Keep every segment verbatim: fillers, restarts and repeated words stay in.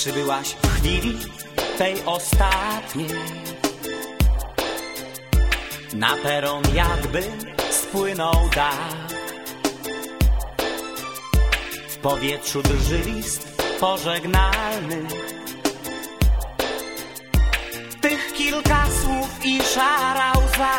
Przybyłaś w chwili tej ostatniej, na peron jakby spłynął dach. W powietrzu drży list pożegnalny, tych kilka słów i szara łza.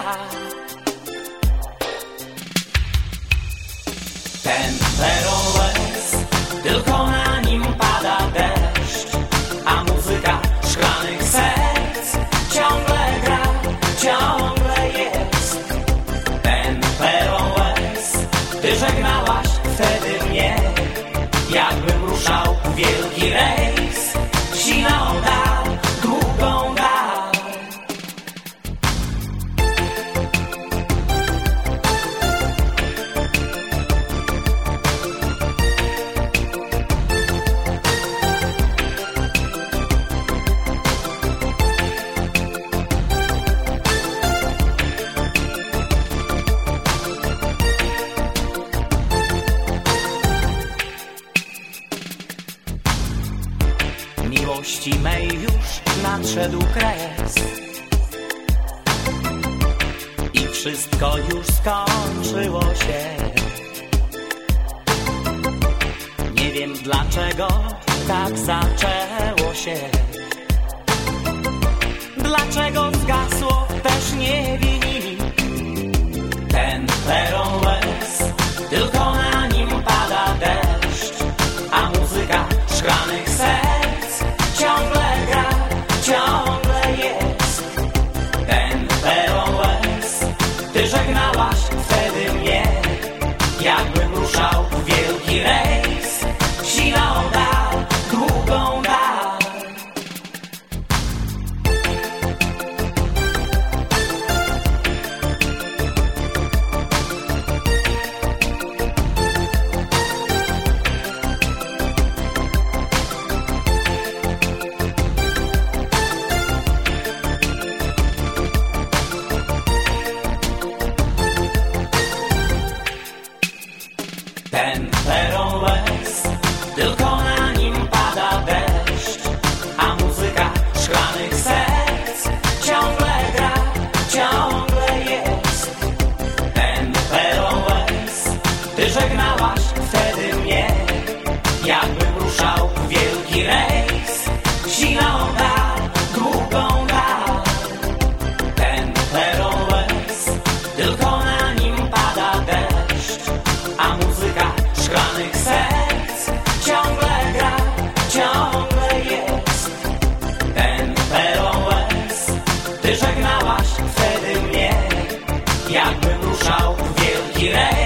Ten peron łez, tylko na nim pada deszcz, a muzyka szklanych serc ciągle gra, ciągle jest. Ten peron łez, ty żegnałaś wtedy mnie, jakbym ruszał wielki rejs, siną dal, długą dal. Miłości mej już nadszedł kres i wszystko już skończyło się. Nie wiem dlaczego tak zaczęło się, dlaczego zgasło też nie wie nikt. Ten peron łez, tylko na nim pada deszcz, a muzyka szklanych serc ciągle gra, ciągle jest. Ten peron łez, ty żegnałaś wtedy mnie, jakbym ruszał w wielki rejs, siną dal, długą dal. Ten peron łez, tylko na nim pada deszcz, a muzyka szklanych serc ciągle gra, ciągle jest. Ten peron łez, ty żegnałaś wtedy mnie, jakbym ruszał w wielki rejs, siną dal, długą dal. Ten peron łez, tylko na nim pada deszcz, a muzyka szklanych serc ciągle gra, ciągle jest. Ten peron łez, ty żegnałaś wtedy mnie, jakbym ruszał w wielki rejs.